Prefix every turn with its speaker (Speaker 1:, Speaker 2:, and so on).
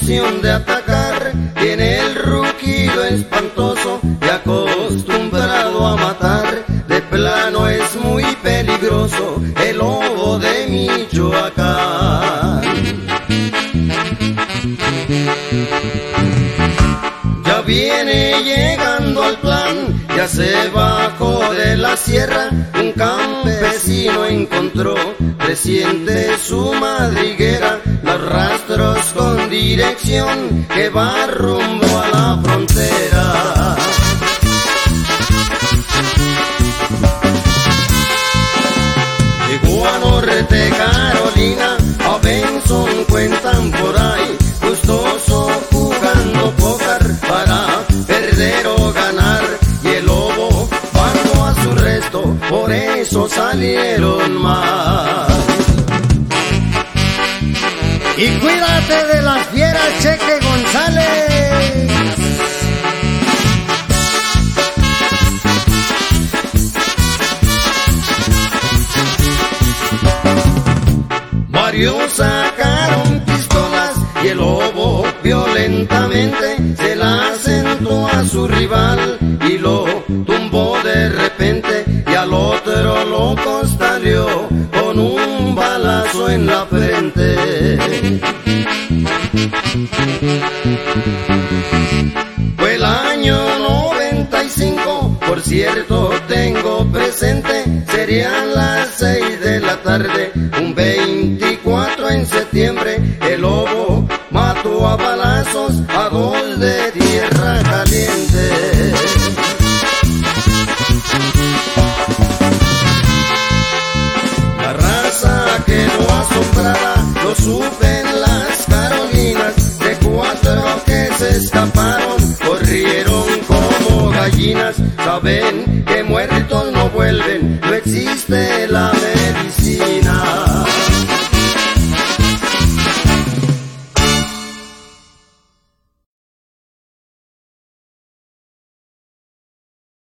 Speaker 1: intención de atacar, tiene el rugido espantoso y acostumbrado a matar. De plano es muy peligroso el lobo de Michoacán. Ya viene llegando al plan, ya se bajó de la sierra. Un campesino encontró reciente su madriguera, los rastros con dirección que va rumbo a la frontera. Llegó a Norte Carolina, a Benson cuentan por ahí, gustoso jugando póker para perder o ganar. Y el lobo bajó a su resto, por eso salieron más.
Speaker 2: Y cuídate de las fieras, Cheque González.
Speaker 1: Varios sacaron pistolas y el lobo violentamente se la sentó a su rival y lo tumbó de repente, y al otro lo costaleó con un balazo en la frente. Fue el año 95, por cierto tengo presente, serían las 6 de la tarde, un 24 en septiembre. El lobo mató a balazos a 2 de Tierra Caliente. La raza quedó asombrada, lo supe en las Carolinas, de 4 que se escaparon, corrieron como gallinas. Saben que muertos no vuelven, no existe la verdad.